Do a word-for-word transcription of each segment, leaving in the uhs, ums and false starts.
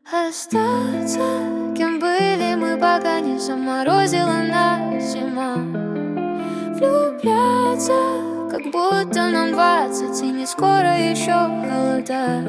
Остаться, кем были мы, пока не заморозила нас зима. Влюбляться, как будто нам двадцать, и не скоро еще холода.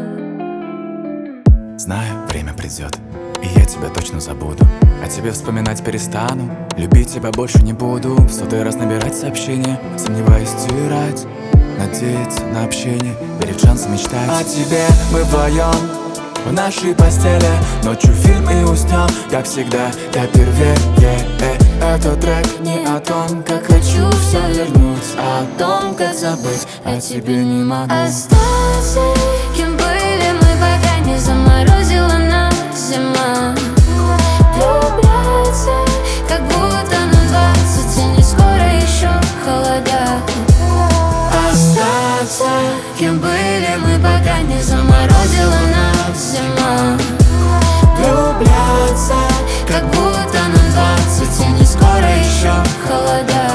Знаю, время придет, и я тебя точно забуду. О тебе вспоминать перестану, любить тебя больше не буду. В сотый раз набирать сообщения, сомневаясь стирать. Надеяться на общение, перед шансом мечтать о тебе мы вдвоем в нашей постели. Ночью фильм и уснем, как всегда, я первее. Этот трек не о том, как хочу все вернуть, а о том, как забыть о тебе не могу. Остаться, кем были мы, пока не заморозила нас зима. Влюбляться, как будто нам двадцать, и не скоро еще холода. Остаться, кем были мы, пока не заморозила нас зима. Влюбляться, как будто нам двадцать, и не скоро еще холода.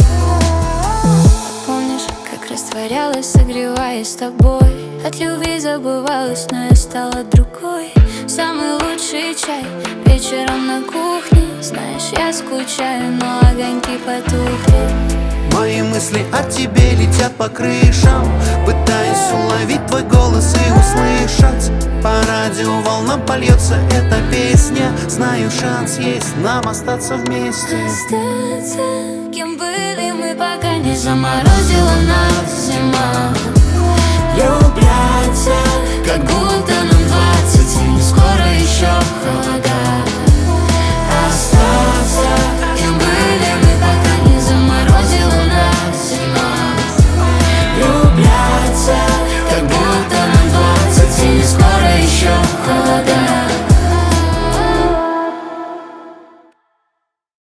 Помнишь, как растворялась, согреваясь с тобой? От любви забывалась, но я стала другой. Самый лучший чай вечером на кухне. Знаешь, я скучаю, но огоньки потухли. Мои мысли о тебе летят по крышам, пытаюсь уловить твой голос и услышать. По радио волнам польется эта песня. Знаю, шанс есть нам остаться вместе. Остаться, кем были мы, пока не заморозила нас зима. Влюбляться, как будто